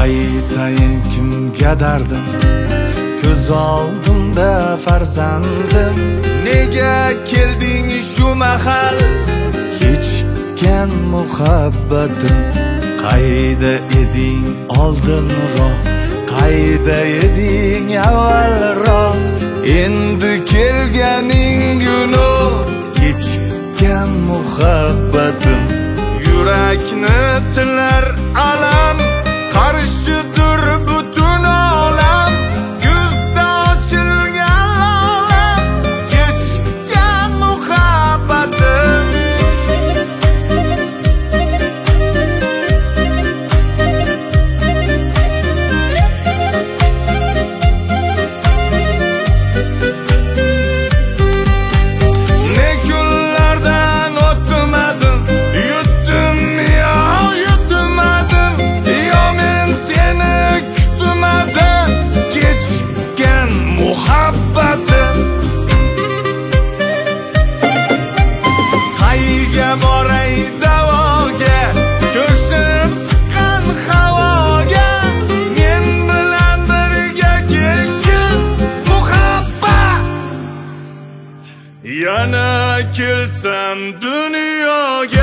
aytayin kimga dardim, ko'z oldimda farzandim. Nega kelding shu mahal? Kechikkan muhabbatim, qayda eding oldinroq, qayda eding avvalroq? Endi kelganing gunu Kechikkan muhabbatim, yurakni tilar alam, qarshidir butun olam. Kuzda ochilgan olam, kechikkan muhabbatim. Ne kunlardan o'tmadim, yutdim yo yutmadim, yo men seni kutmadim. Kechikkan muhabbatim. Qayga boray davoga, ko'ksim chiqqan havoga. Men bilan birga kelgin muhabbat. Yana kelsam dunyoga.